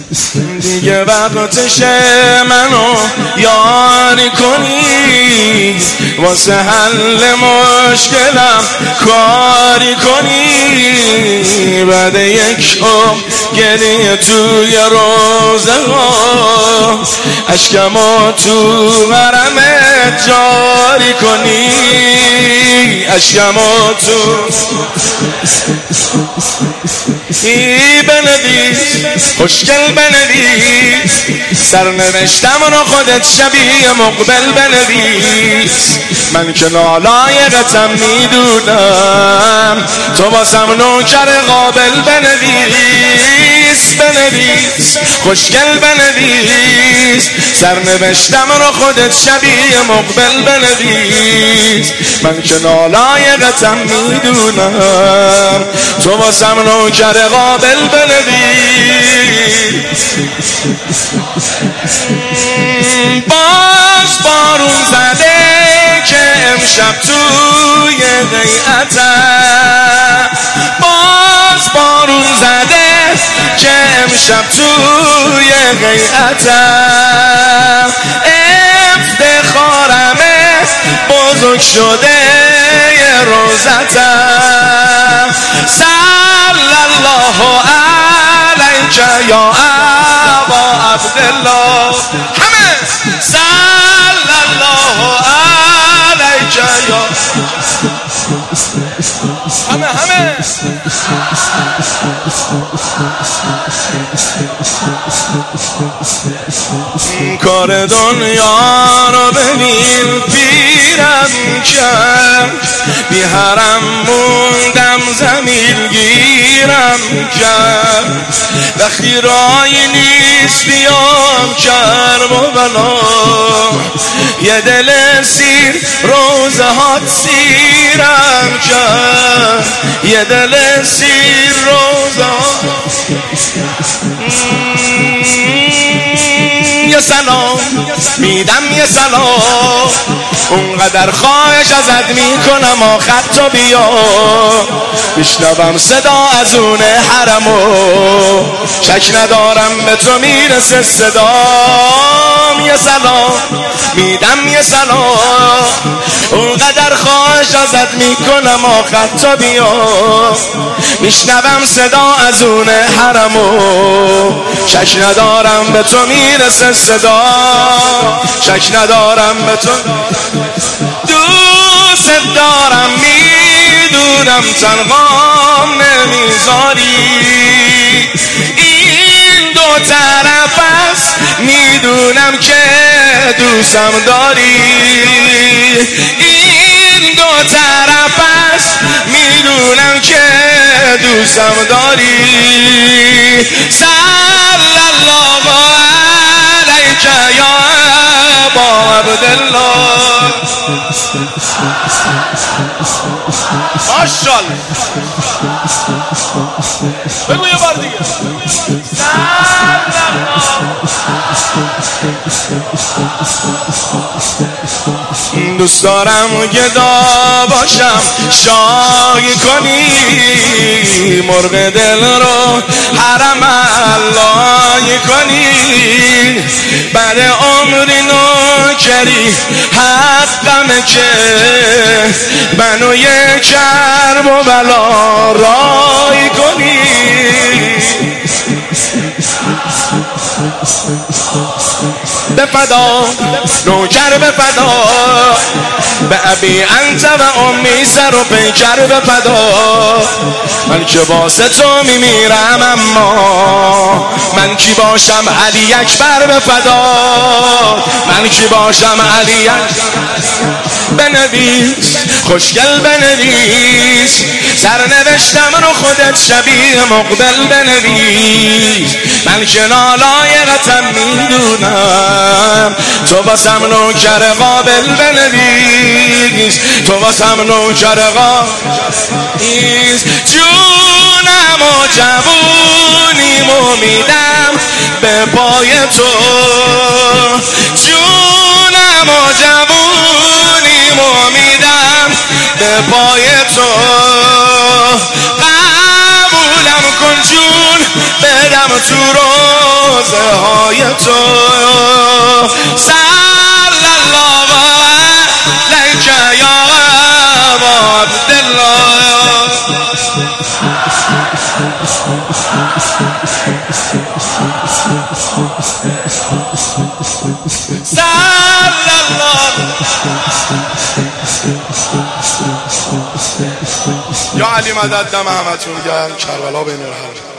دیگه وقتشه منو یاری کنی، واسه حل مشکلم کاری کنی. بعد یک عمر گریه توی روزه ها، اشکمو تو حرمت جاری کنی، اشکمو تو بنویس، خوشگل بنویس، سرنوشتم رو خودت شبیه مقبل بنویس. من که نالایقتم میدونم، تو واسم نوکر قابل بنویس، بنویس، خوشگل بنویس، سرنوشتم رو خودت شبیه مقبل بنویس. من که نالایقتم میدونم، تو واسم نوکر قابل بنویس. باز بارون زده که امشب توی قیعتم، باز بارون زده که امشب توی قیعتم. افتخارمه بزرگ شده یه روزتم. صلی الله علیک یا ابا عبدالله، همه صلی الله علیک یا همه کار دنیا رو ببین پیرم کرد، بی حرم موندم زمین گیرم کرد. وقتی رایی نیست بیام کرم و بلا، یه دل سیر روزه هات سیرم کرد، یه دل سیر روزه هات. یه سلام میدم، یه سلام، اونقدر خواهش ازت میکنم آخر تو بیا. میشنوم صدا از اون حرمو، شک ندارم به تو میرسه صدام. یه سلام میدم، یه سلام، اونقدر خواهش ازت میکنم آخر تو بیا. میشنوم صدا از اون حرمو، شک ندارم به تو میرسه صدا، شک ندارم به تو. دوست دارم میدونم تنهام نمیذاری، این دو طرف است میدونم که دوستم داری، این دو طرف است میدونم که دوستم داری. صلی الله علیک یا ابا عبدالله. ماشاءالله بگو یه بار دیگه. دوست دارم گدا باشم شای کنی، مرغ دل رو حرم علای کنی. بعد عمری نوکری حقمه که منو یه کرب و بلا رای کنی. به فدا نوکر، به فدا به ابی انت و امی سر و پیکر، به فدا. من که واسه تو میمیرم، اما من کی باشم علی اکبر، به فدا. من کی باشم علی اکبر. بنویس، خوشگل بنویس، سرنوشتم رو خودت شبیه مقبل بنویس. من که نالایقتم میدونم، تو واسم نوکر قابل بنویس، تو واسم نوکر قابل. جونم و جوونیمو میدم به پای تو، جونم و جوونیمو میدم به پای تو. قبولم کن جون بدم تو روز یا ابا عبدالله. صلی الله یا علی مدد دم همتون گرم. کربلا بین الحق.